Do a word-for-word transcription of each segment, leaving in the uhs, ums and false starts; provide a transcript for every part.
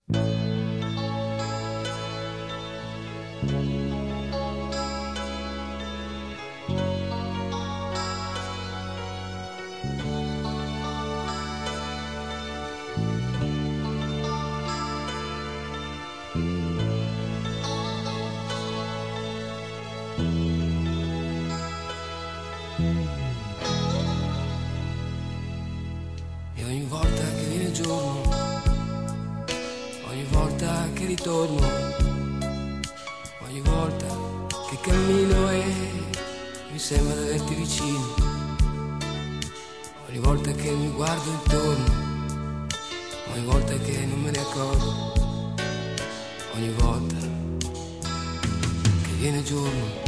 E ogni volta che viene il giorno, ogni volta che ritorno, ogni volta che cammino e mi sembra di averti vicino, ogni volta che mi guardo intorno, ogni volta che non me ne accorgo, ogni volta che viene il giorno,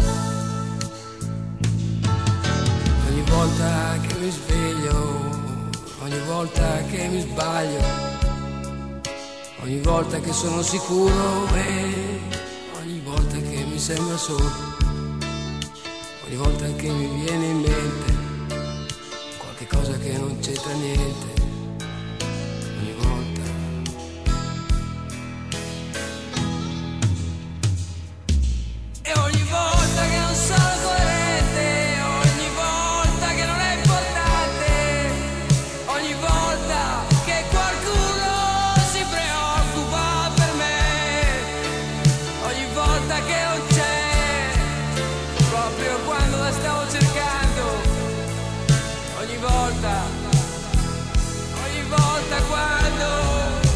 ogni volta che mi sveglio, ogni volta che mi sbaglio, ogni volta che sono sicuro e ogni volta che mi sembra solo, ogni volta che mi viene in mente qualche cosa che non c'entra niente, ogni volta. E ogni volta che non sono coerente, ogni volta che non è importante, ogni volta che qualcuno si preoccupa per me, ogni volta che non c'è, proprio quando la stavo cercando, ogni volta, ogni volta quando...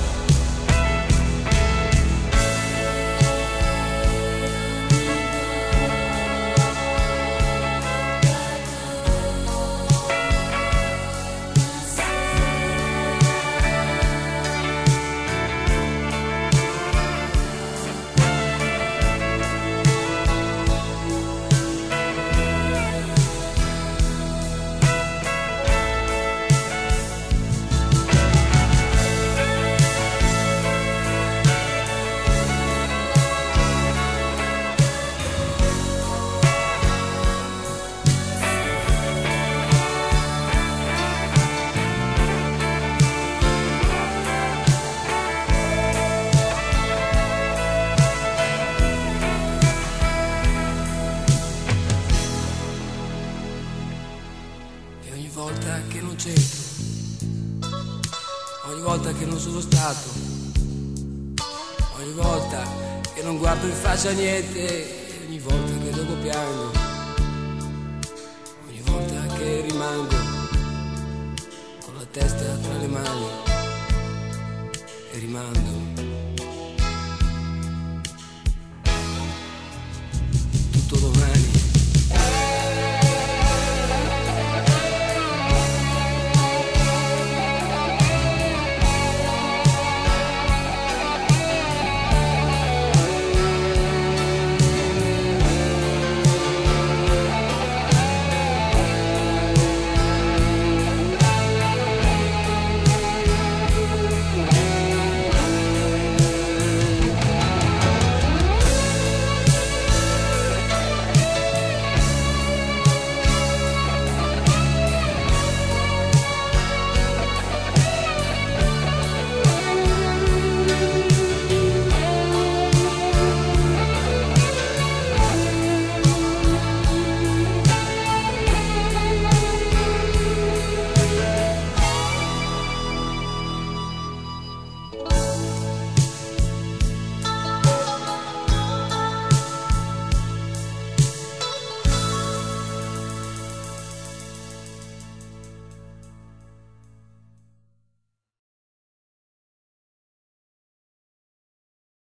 E ogni volta che non c'entro, ogni volta che non sono stato, ogni volta che non guardo in faccia niente, ogni volta che dopo piango, ogni volta che rimango con la testa tra le mani e rimando.